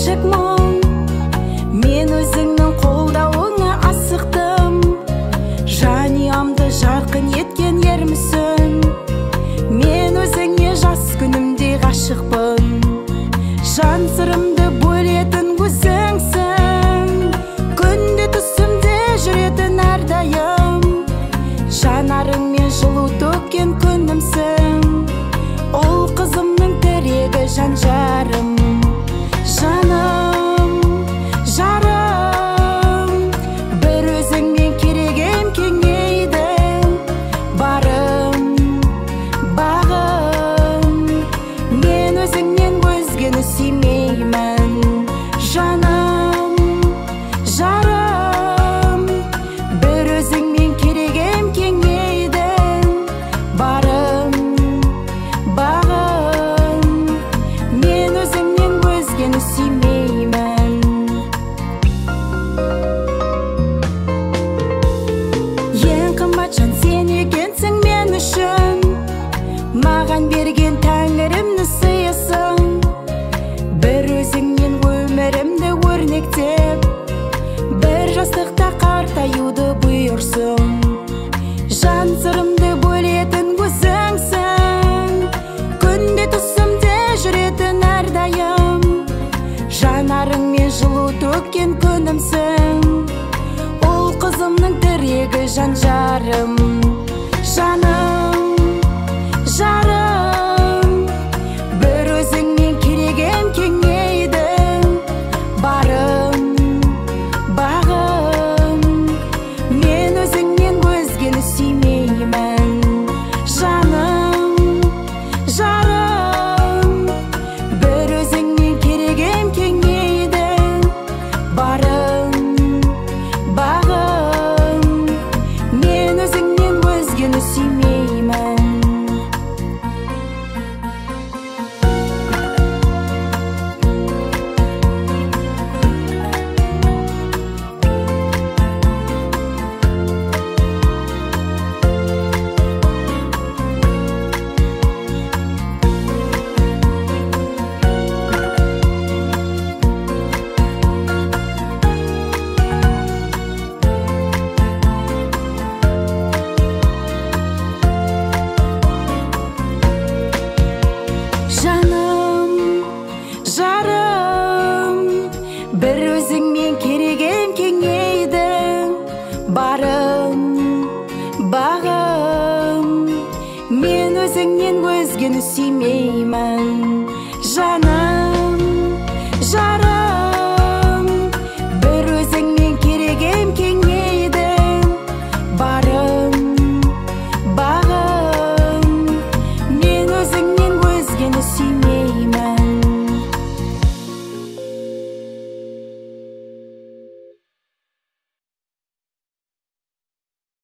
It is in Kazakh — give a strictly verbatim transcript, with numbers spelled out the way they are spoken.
ғашық мұң. Мен өзіңнің қолдауыңа асықтым, жаниямды жарқын еткен ермісің. Мен өзіңе жас күнімде ғашықпын, жан сырымды бөлетін өзіңсің. Күнде түсімде жүретін әрдайым, жанарыңмен жылу төккен күнімсің. Ол қызымның тірегі, жан жарым, жаным, жарым. Бір өзіңмен керегем кеңейді, барым, бағым. Мен өзіңнен өзгені сүймеймін, жаным, жарым. Бір өзіңмен керегем кеңейді, барым, бағым. Мен өзіңнен өзгені сүймеймін. Ең қымбат жан сен екенсің мен үшін, маған берген тәңірімнің сыйысың. Бір өзіңнен өмірімді өрнектеп, бір жастықта қартаюды бұйырсың. Жан сырымды бөлетін өзіңсің, күнде түсімде жүретін әрдайым, жанарыңмен жылу төккен күнімсің. Ол қызымның тірегі, жан жарым, жаным, жарым. Бір өзіңмен керегем кеңейді, барым, бағым. Мен өзіңнен өзгені сүймеймін, жаным, жарым. Бір өзіңмен керегем кеңейді, барым, бағым. Мен өзіңнен өзгені сүймеймін. Жаным, жарым. Бір өзіңмен керегем кеңейді, барым, бағым. Мен өзіңнен өзгені сүймеймін, жаным, жарым. Бір өзіңмен керегем кеңейді, барым, бағым. Мен өзіңнен өзгені сүймеймін.